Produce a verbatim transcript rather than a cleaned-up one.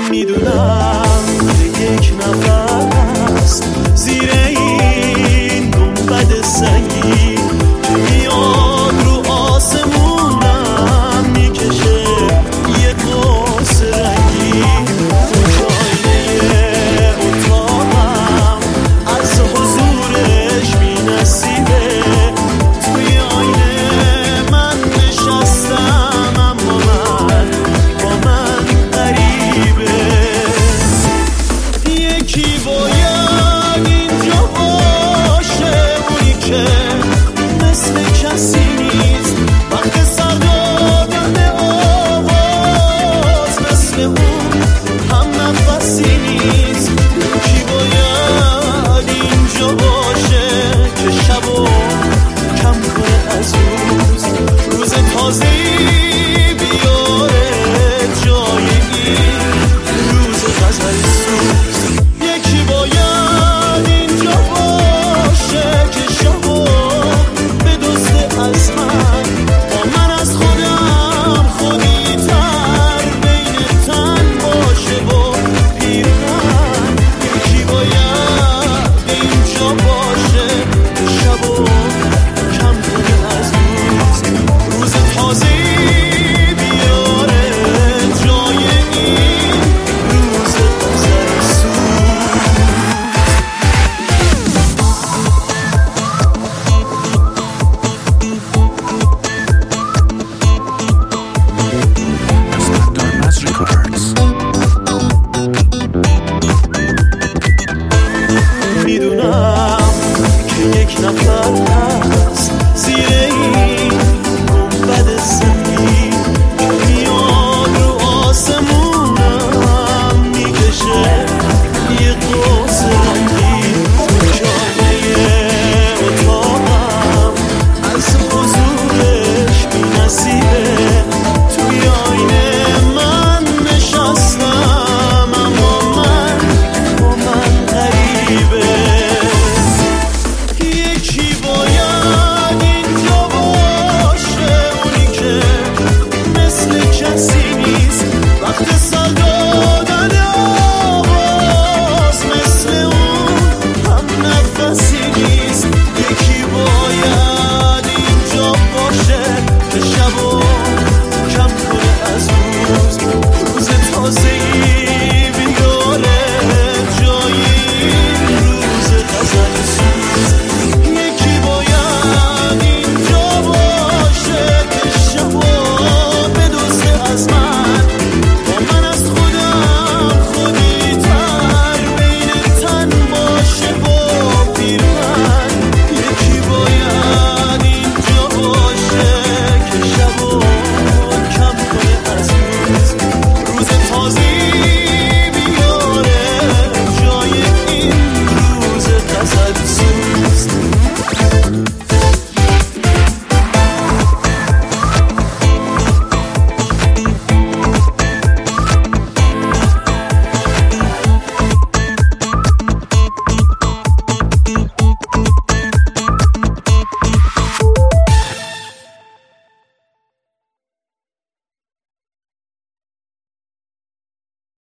میدونم که یک نفر هست زیر این گنبد سنگی که میاد رو آسمونم میکشه یه قوس رنگی. تو آینه اتاقم از حضورش بی‌نصیبه، توی آینه من نشستم اما من با من غریبه. یکی باید اینجا باشه، اونی که مثل کسی نیست وقت سر دادن آواز، مثل اون هم نفسی نیست. یکی باید اینجا باشه که شبو کم کنه از روز، روز تازه‌ای بیاره جای این روز غزل سوز. یکی باید اینجا باشه که شبو بدزده از من، با من از خودم خودی تر بین تن باشه و پیرهن. یکی باید اینجا باشه که شبو کم کنه از روز، روز تازه‌ای بیاره جای این روز غزل سوز. میدونم که یک نفر هست زیر این گنبد سنگی که میاد رو آسمونم میکشه یه قوس رنگی. تو آینه اتاقم از حضورش بی‌نصیبه، توی آینه من نشستم اما من با من غریبه. یکی باید اینجا باشه، اونی که مثل کسی نیست وقت سر دادن آواز، مثل اون هم نفسی نیست. یکی باید اینجا باشه که شبو کم کنه از روز، روز تازه‌ای